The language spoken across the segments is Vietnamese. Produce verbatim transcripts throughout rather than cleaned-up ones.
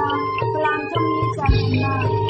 Kalam Tommy Channa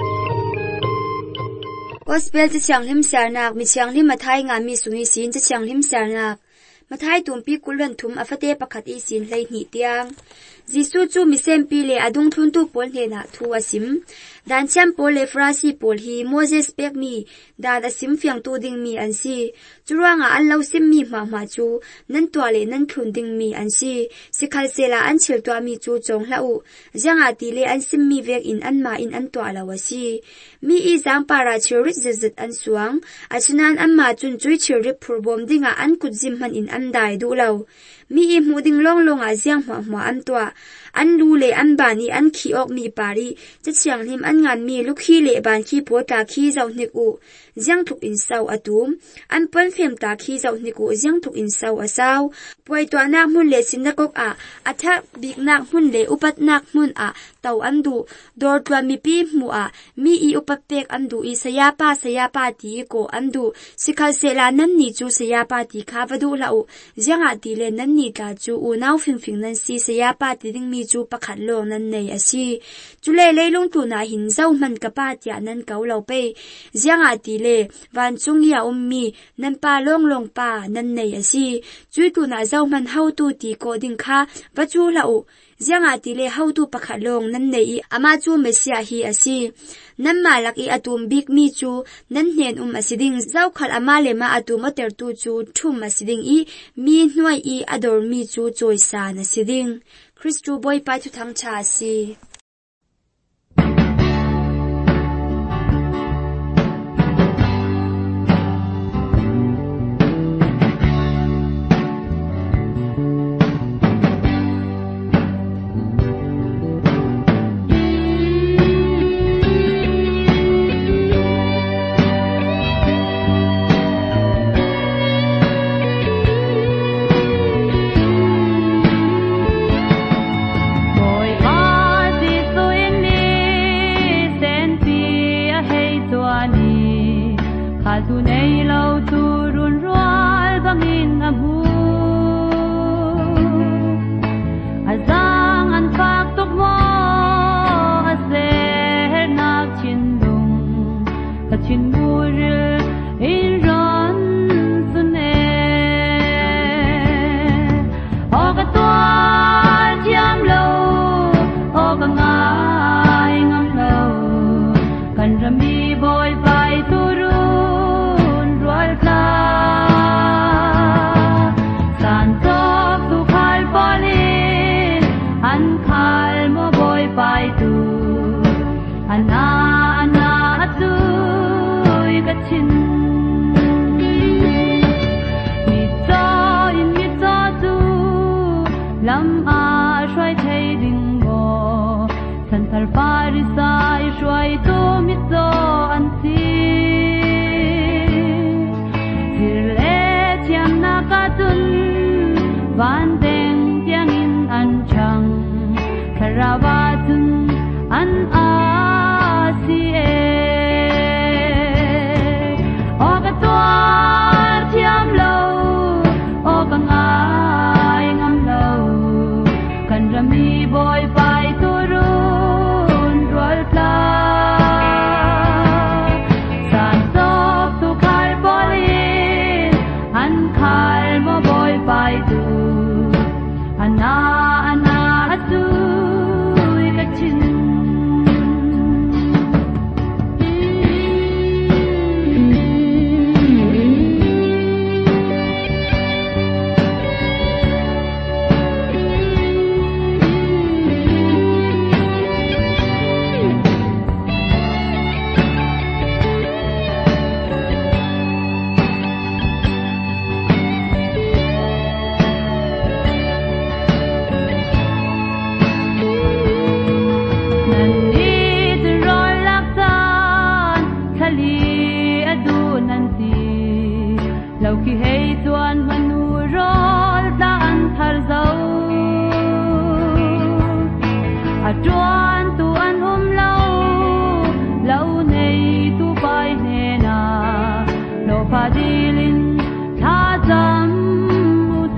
Gospel cha chang lim sarnak mi chang lim mathai nga mi sungi sin cha chang lim sarnak mathai tumpi kulwan thum afate pakhat i sin hlei ni tiang Jisu chu mi sempi le adung thun tu pol he na thu asim dan cham pol le frasi pol hi Moses pek mi dan asim fiang tu ding mi an si churawanga an lo sim mi ma ma chu nan twa le nan thun ding mi an si sikhal sela an chil twa mi chu chong hlau janga ti le an sim mi vek in an ma in an twa lawasi mi i jang para churit zezet an suang achinan an ma chun chui chiri phurbom dinga an kutzim man in an dai du lo mi i muding long long a jiang hma hma an twa an lu le an bani an khi ok mi pari cha chiang him an ngan mi lukhi le ban khi pota khi zau nik u jiang thuk in sau atum an pon fem ta khi zau nik u jiang thuk in sau asau poi to na mun le sinakok a atha big nak mun le upat nak mun a tau andu dor twa mi pi mu a mi i upat pek andu i saya pa saya pa ti ko andu sikhal sela nan ni chu saya pa ti kha vadu la u jiang a ti le nan ni ta chu u nau phing phing nan si saya pa ti ding mi chu pakhat lo nan nei asi chule leilung tu na hin zau man ka pa tia nan kau lo pe jiang a ti le van chung ya ummi nan pa long long pa nan nei asi chui tu na zau man hau tu ti ko ding kha va chu la u jiang a ti le hau tu pakhat long nan nei ama chu mesia hi asi nan ma lak i atum big mi chu nan hnen um asiding zau khal ama le ma atum ater tu chu thum asiding i mi hnuai i ador mi chu choi sa na siding Christu boy pa chu thang cha si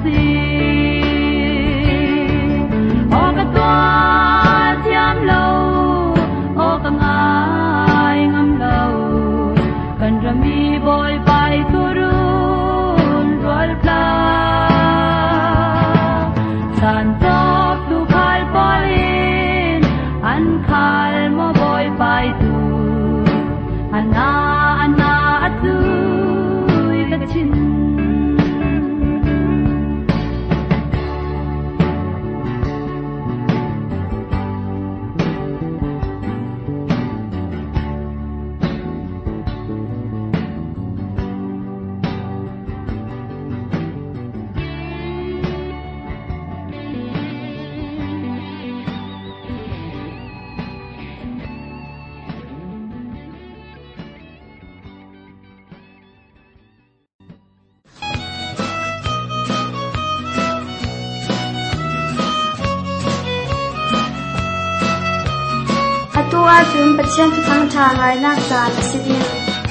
Hãy subscribe khal mo boy pai tu ana ana atu la chin ตัวจุนประเชียนทั้งทางไร้นักสารสิเดีย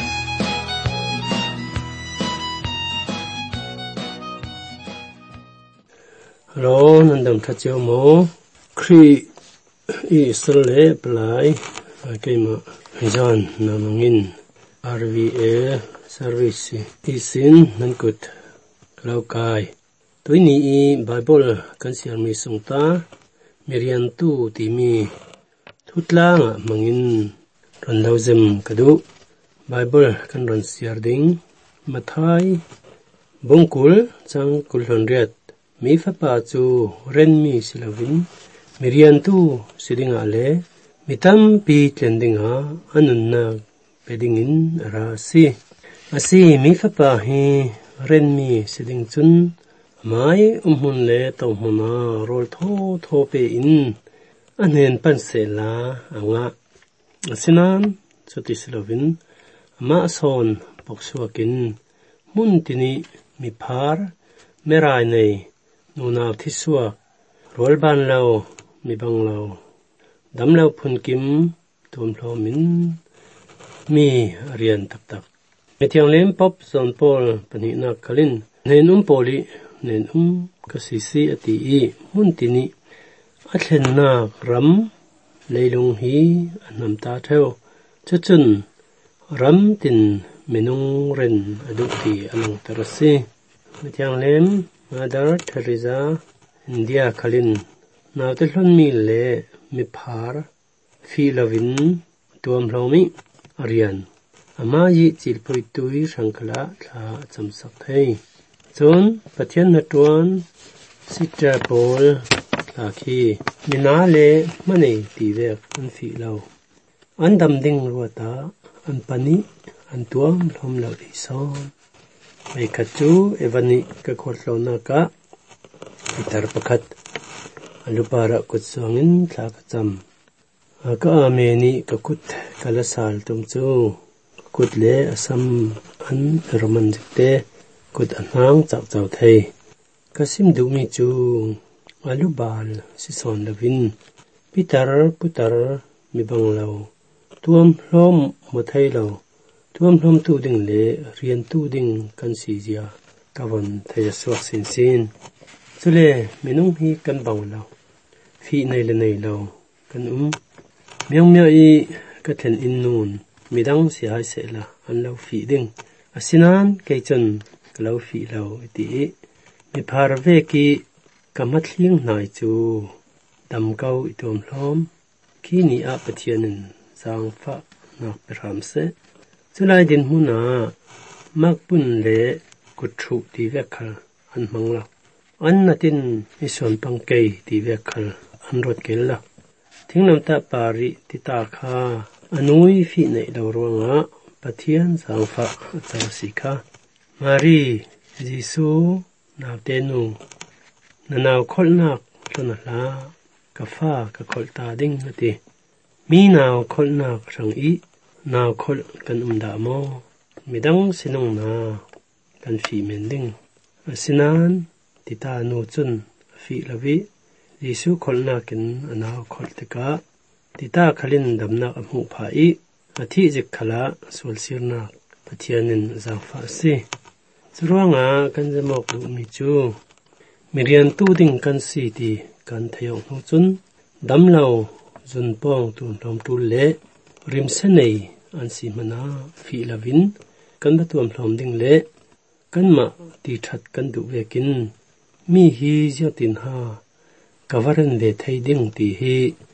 ฮัลโหลนันดังทัดเจ้าโมครีอิสราเอลปลายเกี่ยมาจานนามังิน อาร์ วี เอ service อีสินนันกุดเลวกายตัวนี้ไบเบิลกันเสียมีสงตาเมริยันตูที่มีทุตลางมังอินรันดาวเซมกระดูไบเบิลกันรันเสียดิ่งมาไทยบงกุลจังกุลหันเรียดมีฟ้าป่าจูเรนมีสิลาวินมิริยันตูสิดิ่งอาเลมิตัมปีเทนดิ่งอาอันุนนาเปดิ่งอินราซีอาซีมีฟ้าป่าฮีเรนมีสิดิ่งจุนไม่อุมหุนเลตองหุนาโรลโทโทเปอินอันเห็นปันเสลาอ่างะสินันสุติสลวินมาสอนปกสวกินมุนตินีมีพาร์เมรายในนูนาทิสวกรวลบันเลามีบังเลาดำเลาพุนกิมตุมพลอมินมีเรียนตักตักเมที่ยังเล่นป๊อปสอนปอลปนินักคลินเนนุมโปลีเนนุมกสิสีอติอีมุนตินีอัลเลนนักรำเลยลงฮีอันนำตาเทวจะจุนรำตินเมนุงเรนอดุตีอลังตรสีเมื่อยังเล่มมาดาร์เทริซาอินเดียคลินนาวเตลอนมีเลมีพาร์ฟีลาวินตัวมพลามิอาริยันอามายิจิลปริตุยสังคลาทาจำสักเทยจนปะเทียนนตวนสิจาโปลลาคีมินาเลมันเอตีเวกอันฟีเลาอันดำดิ่งรัวตาอันปานิอันตัวมพลอมเลาดิซอนไม่ขัดจูเอวันนี้ก็ขดเลานักะอิตาร์ปขัดอันลุปาระกุดสวงินทลากจำอาก็อาเมนีก็กุดกาลสาลตุมจูกุดเลอสัมอันรมันจิกเตกุดอันหางจากเจ้าไทยก็ซิมดูมีจูอาลูบาลสิสอนลวินพิตาร์พุตาร์มีบังเลาตัวมพร้อมหมดไทยเลาตัวมพร้อมตู้ดิ่งเล่เรียนตู้ดิ่งกันสีเจียกวันไทยสวักสินสินสุเลมินุ่งฮีกันบังเลาฟีในเลในเลากันอุ้มเมียงเมียอีก็เห็นอินนูนมีดังเสียหายเสียละอันเลาฟีดิ่งอาศินันเกยจนก็เลาฟีเลาตีมีพาราเวกีกำมัดเลี้ยงนายจูดำเก้าอิตัวมล้อมขี้นีอาปะเทียนินสางฟ้านักเปรามเสจุลายดินมุนามักปุ่นเละกุดชุดีเวกขลอันมังละอันนัดินมิส่วนปังเกยดีเวกขลอันรถเกลละทิ้งน้ำตาปาริติตาคาอนุยฟีในดาวรวงะปะเทียนสางฟ้าเจ้าสิกามารีจิสูนาเตนูนานาคลนักลนลากาฟ้ากะคลตาดิ่งนาทีมีนาวคลนักสังอีนาวคลกันอุมดาโมมีดังสินงนากันฟีเมนดิ่งสินานติตาโนจุนฟีลวิยิสุคลนักกันนาวคลติกาติตาขลินดำนักอมุภาอีอาทิจิกขละสวลสิรนักปะเทียนินจางฟาซีสรวงากันจะมอกดูมิจูมิเรียนตู้ดิ่งกันสีดีกันทยองหูจุนดำเหลาจุนป้องตุนลมตุเละริมเสนัยอันสีมนาฟีลาวินกันประตูมลมดิ่งเละกันมาตีชัดกันดูเวกินมีฮีเจ้าตินหากวารันเวไทยดิ่งตีฮีก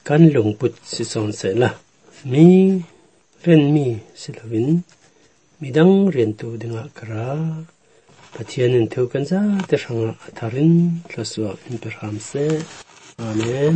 kan lung put si son se la mi ren mi silavin midang rian tu dinga kara pathianin theu kan za te ranga atharin thlaswa in perham se amen.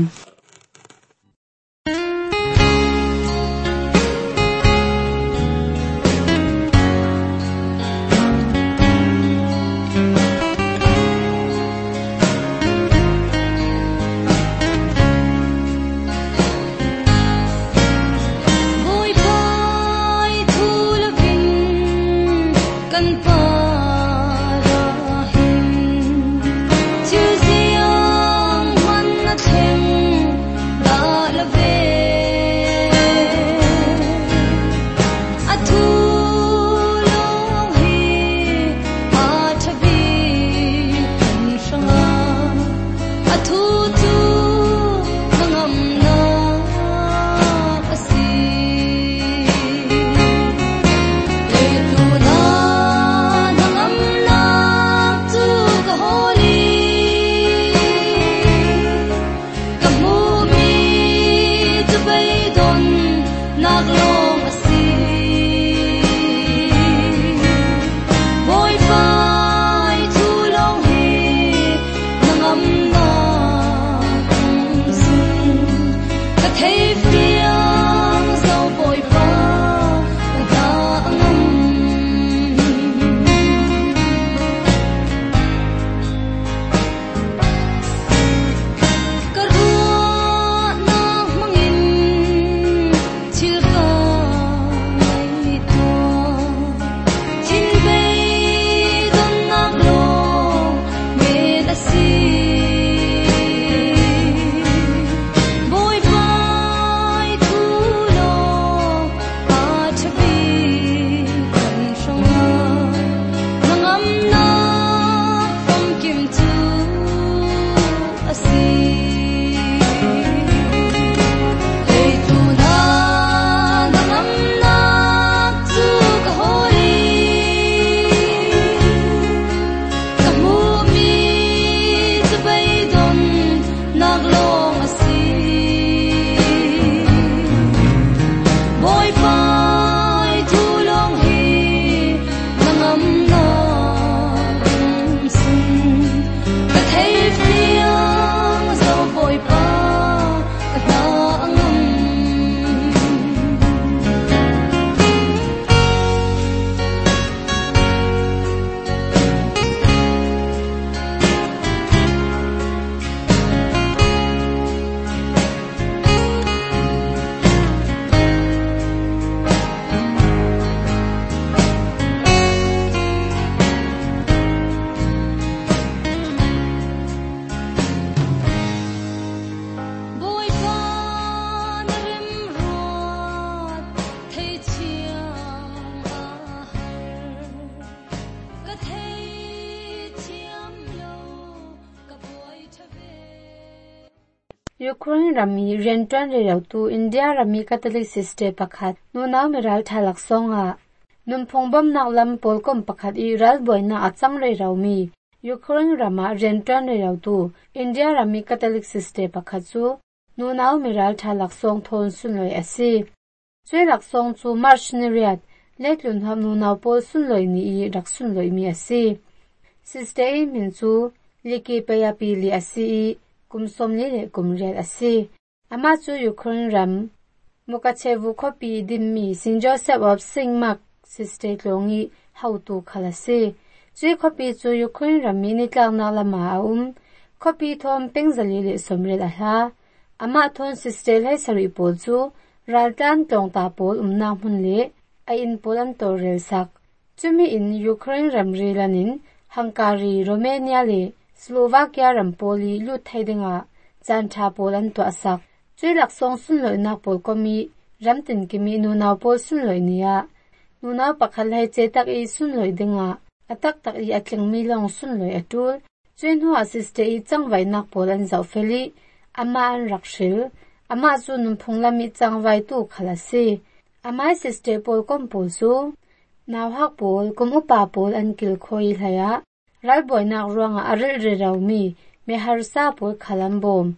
Ukraine rami rentran re rau tu India rami Catholic sister pakhat nuna meral thalak songa numphongbam naklam polkom pakhat iral boina achang re rau mi Ukraine rama rentran re rau tu India rami Catholic sister pakhat chu nuna meral thalak song thon sunloi asi chuilak song chu marshneriyat letlun ham nuna pol sunloi ni i rak sunloi mi asi sister min chu liki paya pili asi kumsom ni le kumriat asi ama chu Ukraine ram mukachevu khopi dimmi Saint Joseph of Singmak sister longi how to khalasi chui khopi chu Ukraine ram ni tlangna lama um khopi thom pengzali le somre la ha ama thon sister lai sari pol chu raltan tongta pol umna hun le a in polan torel sak chumi in Ukraine ram rilanin Hungary Romania le Slovakia rampoli lu thaidenga chantha polan to asak chuilak song sunloi na pol komi ramtin kimi nu naw pol sunloi nia nu naw pakhal hai chetak i sunloi denga atak tak i atleng mi long sunloi atul chuin hu assiste i changwai nak polan zau feli ama an rakshil ama chu num phunglami changwai tu khalasi ama sister pol kom pol su naw hak pol kom upa pol an kil khoi hlaya ral boinak ruanga aril re raumi me harsa pol khalambom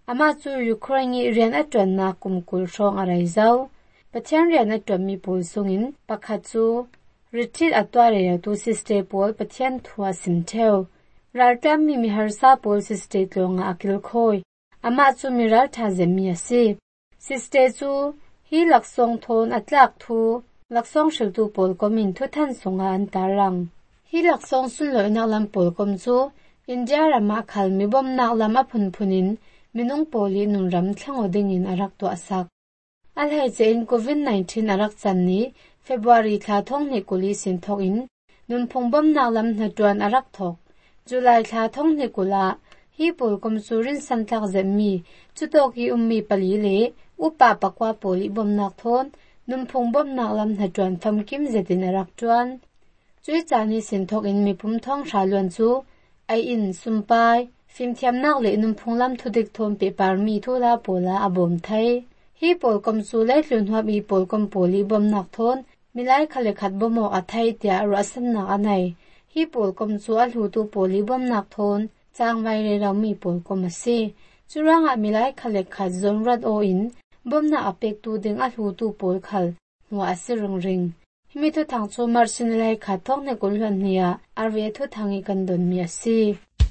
ama chu Ukraine rian atron na kumkul rong arai zau pathian rian atron mi pul sungin pakhat chu retreat atware ya tu sister pol pathian thua simtheu raltam mi mi harsa pol sister tlonga akil khoi ama chu miral tha zemi ase sister chu hi laksong thon atlak thu laksong shiltu pol komin thu than songa antarang hi laksong sun loi na lam pol kom chu India rama khal mi bom nak lama phun phunin minung poli nung ram thlang oding in arak to asak alhai che in covid nineteen arak chan ni February thla thong ni kuli sin thok in nun phong bom nak lam na tuan arak thok July thla thong ni kula hi pol kom surin san thak zemi chutok hi ummi pali le upa pakwa poli bom nak thon nun phong bom nak lam na tuan pham kim zetin arak tuan chui chani sin thok in mi pum thong shalon chu ai in sumpai phim thiam nak le num phunglam thudik thom pe parmi thula pola abom thai hi pol kom chu le hlun hwa mi pol kom poli bom nak thon milai khale khat bomo athai tia rasan na anai hi pol kom chu a hlu tu poli bom nak thon chang vai re raw mi pol kom ase churanga milai khale khat zong rat o in bom na apek tu ding a hlu tu pol khal hwa ase ring ring himi thu thang chu marsin lai kha thok ne kul han nia arve thu thangi kan don mi ase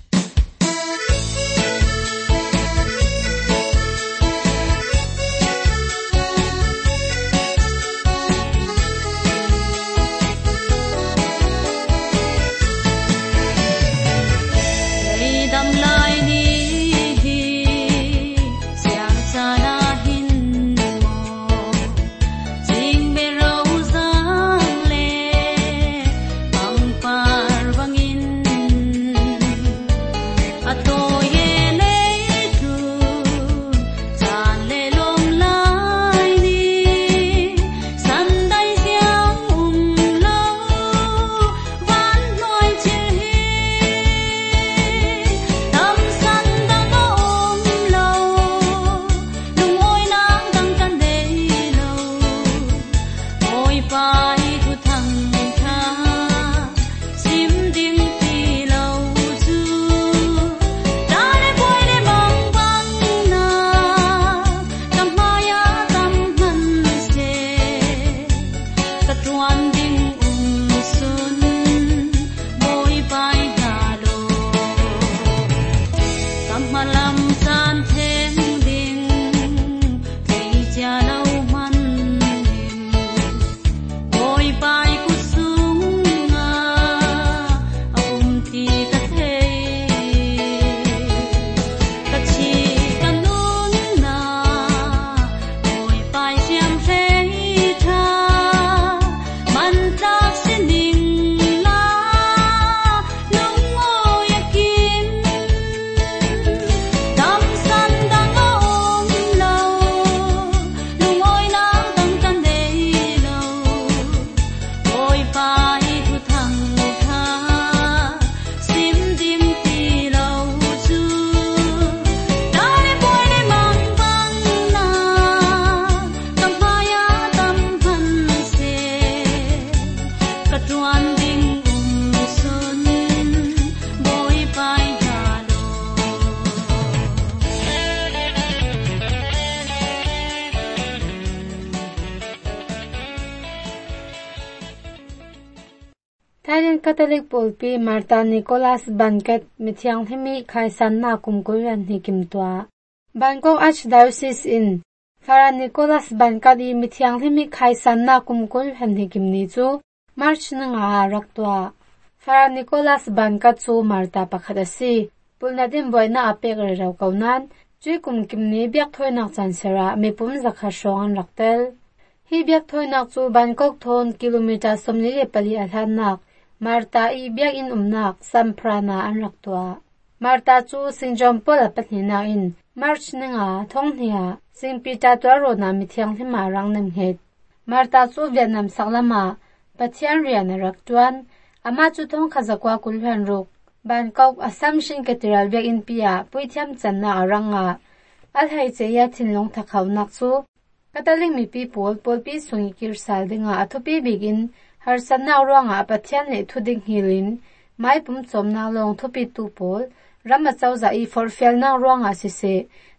Thailand Catholic Polpi Marta Nicholas Banket Mithiang Themi Khaisan na kumkuyan hikim tua Bangkok Archdiocese in Father Nicholas Bankat i Mithiang Themi Khaisan na kumkuyan hikim ni chu March na nga rak tua Father Nicholas Bankat chu Marta pakhatasi pulnadim boy na apek re raw kaunan chui kumkim ni biak thoi nak chansara mipum zakha shongan raktel hi biak thoi nak chu Bangkok thon kilometer somni le pali athan nak Marta i biak in umnak samprana an raktua Marta chu Singjom pola patnina in March ninga thongnia Singpita twaro na mithiang thima rang nem het Marta chu Vietnam saklama pathian rian raktuan ama chu thong khazakwa kulhan ruk Bangkok Assumption Cathedral biak in pia puithiam channa aranga alhai cheya thinlong thakhaw nak chu Catholic mi people polpi sungi kirsal dinga athopi begin har sanna ronga pathian le thuding hilin mai pum chomna long thopi tu pol rama chawza i for fel na ronga sise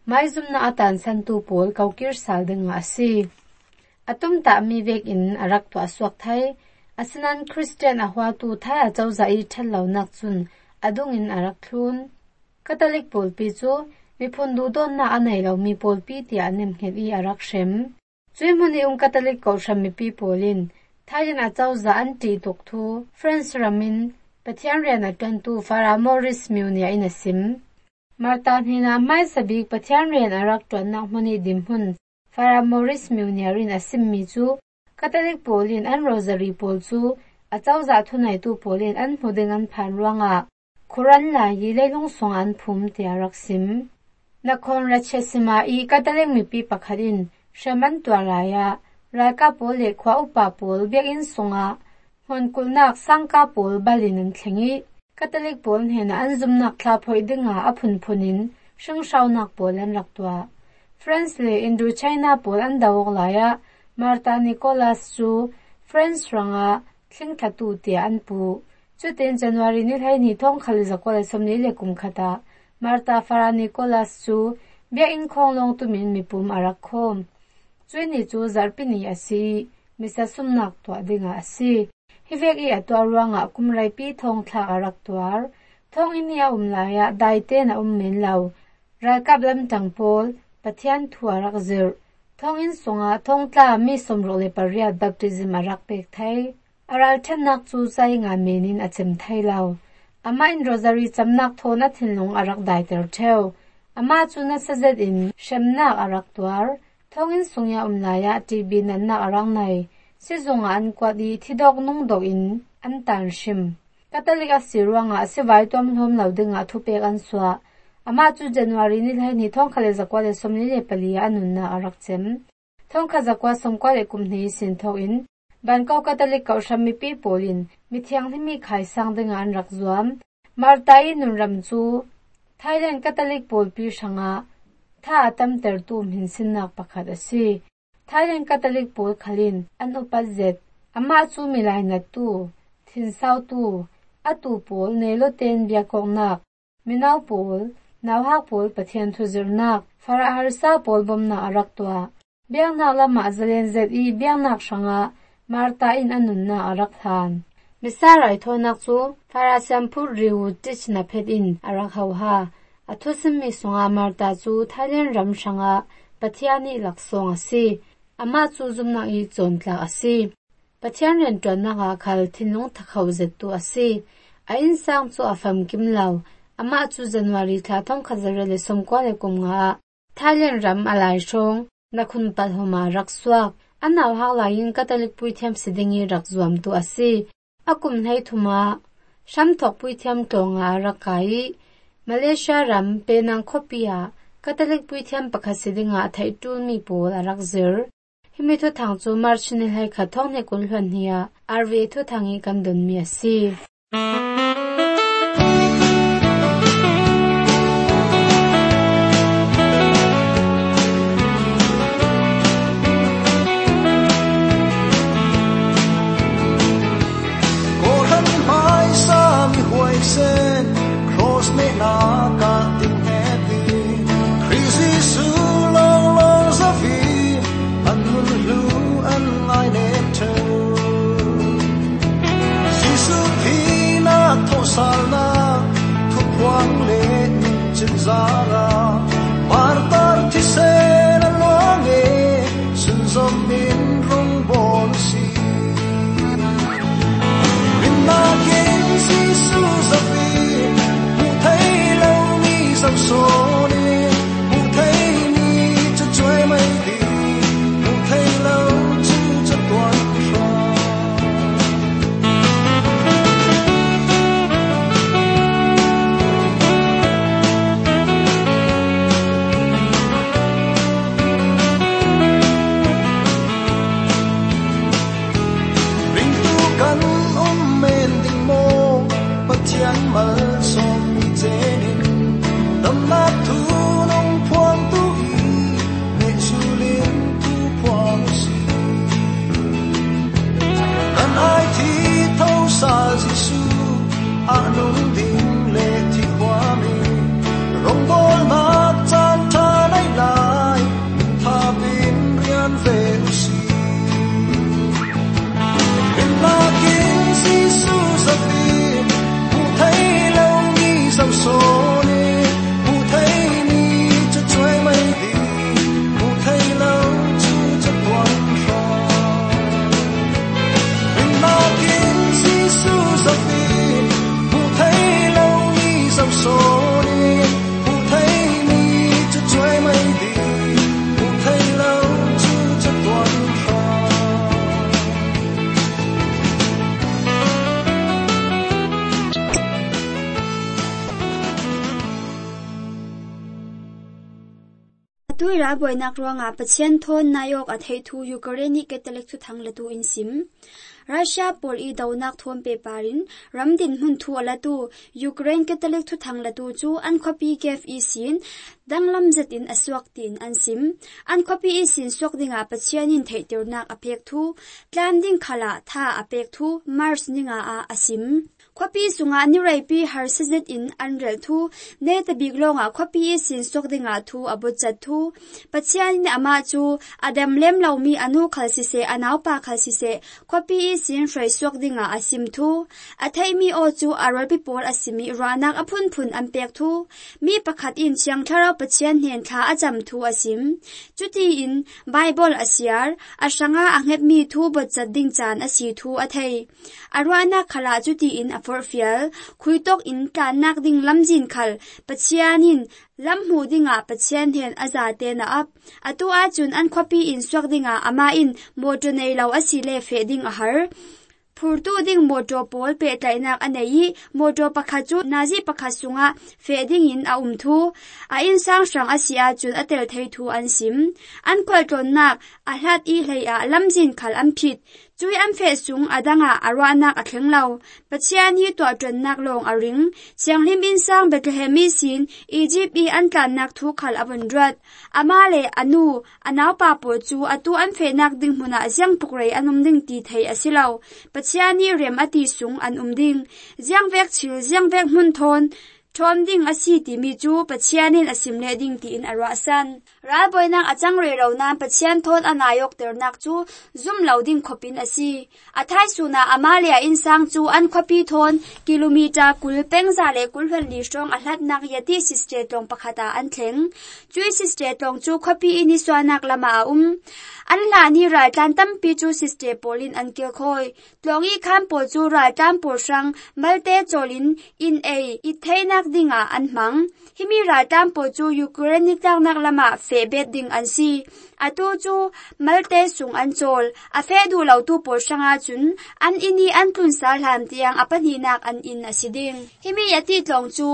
mai zum na atan san tu pol kaukir sal denga asi atum ta mi vek in arak to aswak thai asinan Christian ahwa tu thai a chawza i thallo nak chun adung in arak thlun Catholic pol pi chu mi phun du don na anei lo mi pol pi ti anem het i arak shem chui muni um Catholic ko shami pi polin thaiin a chawza an ti tok thu friends ramin pathian rian a twan tu Fara Morris Munia in asim Marta hina mai sabik pathian rian arak twan nak muni dim hun Fara Morris Munia rin asim mi chu Catholic polin an rosary pol chu a chawza thunai tu polin an hmuding an phan ruanga Quran la yi leilung song an phum ti arak sim nakhon rachesima i Catholic mi pi pakharin shaman twalaya Raka pol le khwa upa pol bek in songa hon kulnak sangka pol balin an thengi Catholic pol hena an zumnak thla phoi dinga aphun phunin shang shaunak pol an raktwa France le Indo China pol an dawok laya Marta Nicholas chu France ranga thling thatu ti an pu chutin January ni hai ni thong khali zakole somni le kum khata Marta Fara Nicholas chu bek in khonglong tumin mi pum arak khom Chuni chu zarpini asi misa sumnak to dinga asi hivek i atwa ruanga kumrai pi thong thla arak twar thong inia umlaya daite na ummen law rakap lam tangpol pathian thuarak zir thong in songa thong tla mi somro le paria baptism arak pek thai aral thanak chu chai nga menin achem thai law ama in rosary chamnak thona thinlung arak daiter theu ama chu na sajad in shemnak arak twar Thongin sungya umlaya T V nanna arang nai sizunga an kwadi thidok nung dog in an tan shim Catholic asirwanga siwai tom hlom laudinga thupek an swa ama chu January ni lai ni thong khale zakwa le somni le palia anunna arak chem thong kha zakwa somkwa le kumni sin tho in banko Catholic ko shami pi polin mithiang himi khai sang dinga an rak zuam martai nunram chu Thailand Catholic pol pi shanga Tha atam tertu minsin nak pakhat asi Thailand Catholic pol khalin an upazet ama chu milai na tu thin sau tu atu pol nelo ten bia kongnak minau pol nawha pol pathian thuzirnak Fara harsa pol bomna araktwa biangna lama zalen zet i biangnak shanga Marta in anunna arak than misarai thonak chu Fara sampur riu tich na phet in arak hauha Athusim mi songa Marta chu Thailand ram shanga pathiani laksong asi ama chu zumna i chontla asi pathian ren tonna ga khal thinung thakhau zet tu asi a in sang chu afam kimlaw ama chu January thla thong khazare le somkwa le kumnga Thailand ram alai shong nakhun palhoma rakswak anaw ha lain Catholic puithiam sidingi rakzuam tu asi akum nei thuma shamthok puithiam tonga rakai Malaysia ram penang khopia Catholic puithiam pakhasidinga thaitu mi pol arak zir himi thu thang chu marchini hai kha thong ne kul hlan hia arve thu thangi kan don mi asi Salna thu quang le chin zara martar thi se na longe sun zom min rong bon si minna gen si su zafi mu thai lo ni sam so ni mu thai ni chu choi mai di mu thai lo chu chu tuan ra boinak ruanga pathian thon nayok athei thu Ukraine Catholic thu thang latu in sim Russia pol i daunak thom pe parin ramdin hun thu alatu Ukraine Catholic thu thang latu chu an copy gave i sin danglam zatin aswak tin an sim an copy i sin swak dinga pachianin theitirnak apek thu tlanding khala tha apek thu mars ninga a asim copy sunga nirai pi har sizet in anrel thu ne ta biglonga copy i sin swak dinga thu abot chat thu pachianin ama chu adam lem laumi anu khalsi se anau pa khalsi se copy i sin frei swak dinga asim thu athai mi o chu arol pi por asimi ranak aphun phun ampek thu mi pakhat in chiang thara pachian hen tha ajam thu asim chuti in bible asiar asanga anghep mi thu bot chat ding chan asi thu athai arwana khala chuti in aforfial khuitok in kanak ding lamjin khal pachianin lamhu dinga pachian hen azate na ap atu a chun an copy in swak dinga ama in moto nei law asile fe ding a har Purtu ding moto pol pe tlainak anei moto pakhachu nazi pakhasunga feding in a umthu a in sang sang asia chun atel thei thu an sim an kwalton nak a hlat i hlei a lamjin khal am phit chui am fe sung adanga arwanak a thlenglo pachiani to tron nak long a ring sianglim in sang Bethlehem sin Egypt i an kan nak thu khal avandrat amale anu anaw pa po chu atu an fe nak ding huna jiang pukrei anum ding ti thei asilo pachiani rem ati sung an umding jiang vek chil jiang vek mun thon thom ding asi ti mi chu pachianin asim le ding ti in arwa san ra boinang achang re ro nan pachian thon anayok ternak chu zum loading khopin asi athai suna amalia in sang chu an khopi thon kilometer kulpeng za le kulhel li strong ahlat nak yati siste tong pakhata an thleng chui siste tong chu khopi ini swanak lama um an la ni rai tan tam pi chu siste polin an kil khoi tlongi kham po chu rai tam po sang malte cholin in a i thainak dinga an mang himi rai tam po chu Ukraine tak nak lama fe bet ding an si atu chu malte sung an chol a fe du lo tu po sanga chun an ini an tun sa hlam tiang apani nak an in asiding himi yati tlong chu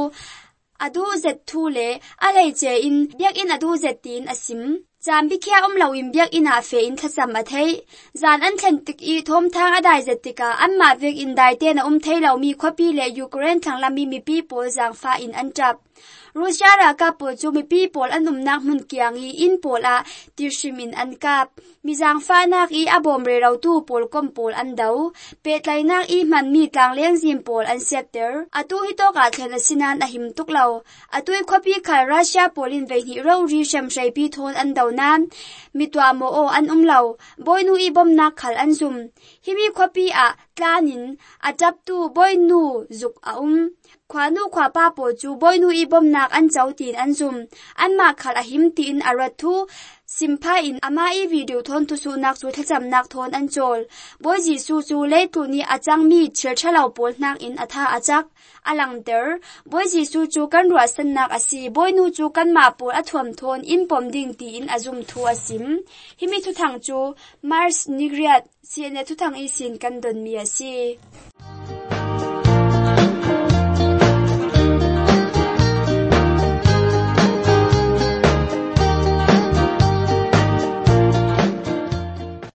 adu zet thu le alai che in biak in adu zet tin asim Zambi kia om lawim biak ina fe in thasam athai zan an thlen tik i thom thang adai zetika amma vek in dai te na um thei law mi khopi le Ukraine thang lami mi pi pol jang fa in an tap Russia ra ka po chu mi pi pol anum nak mun kiangi in pola tirshim in an kap mi jang fa nak i abom re raw tu pol kom pol an dau petlai nak i man mi tlang leng jim pol an setter atu hi to ka thlen asinan a him tuk law atui khopi khal Russia polin ve hi ro ri sham shai pi thon an dau nan mitwa mo o an umlaw boynu i bom nak khal an zum himi khopi a tlanin atap tu boynu zuk a um khwanu khwa pa po chu boynu i bom nak an chautin an zum an ma khal a him tin arathu simpha in ama i video thon tu su nak su thacham nak thon an chol boy ji su chu le tu ni achang mi chherchalaw pol nak in atha achak alang ter boy ji su chu kan ro san nak asi boynu chu kan ma pol athom thon in pom ding ti in azum thu asim himi thu thang chu Mars Nigriat siene thu thang i sin kan don mi asi